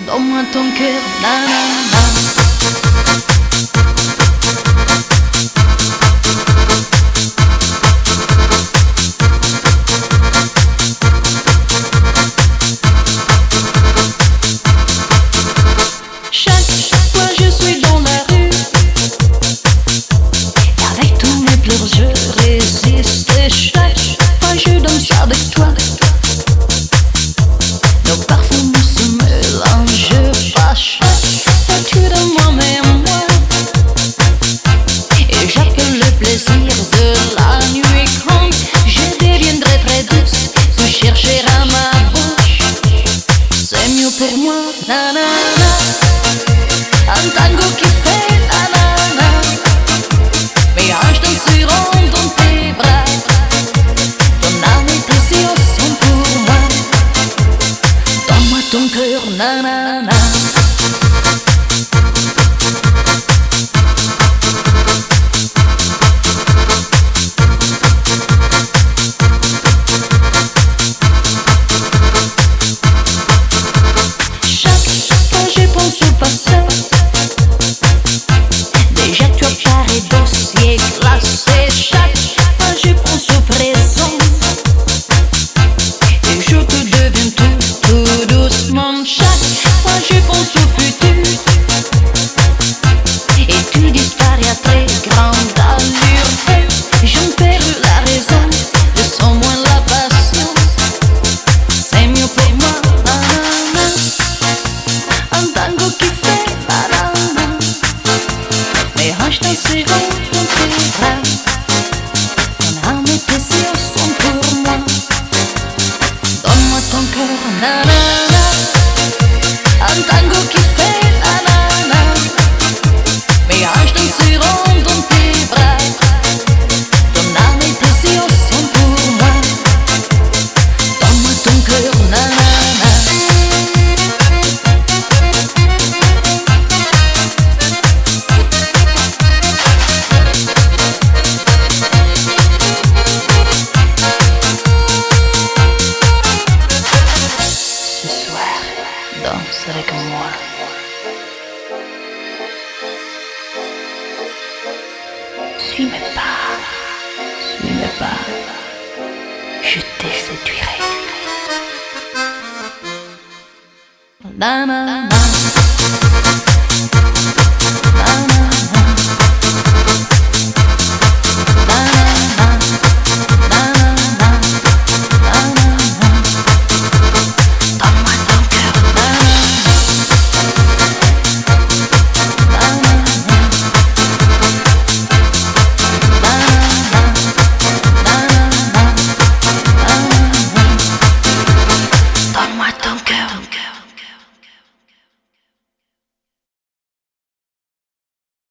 Donne-moi ton cœur, nanana. Chaque fois je suis dans la rue, avec tous mes pleurs je résiste. Et chaque fois je danse avec toi, nos parfums se mélangent pas. Chaque fois tu donnes moi mais moi, et j'appelle le plaisir de la nuit. Quand je deviendrai très douce, tu chercheras ma bouche. C'est mieux pour moi, nanana. Un tango qui fait nanana, mes hanches danseront dans tes bras. Ton âme est précieuse sont pour moi. Donne-moi ton cœur, nanana. Chaque fois je pense au passé. Déjà tu apparais dossier classé. Chaque fois je pense au présent, et je te deviens tout doucement. Chaque fois je pense au futur, et tu disparais à très grande allure. J'en perds la raison, je sens moins la passion. C'est mieux pour moi, nanana. Un tango qui fait nanana, mes hanches danseront dans tes bras. Ton âme et tes yeux sont pour moi. Donne-moi ton cœur, nanana. Un tango qui fait nanana, mes hanches danseront dans tes bras. Ton âme et tes yeux sont pour moi. Donne-moi ton cœur, nanana. Ce soir, danse avec moi. Suis mes pas, je te séduirai. Nanana.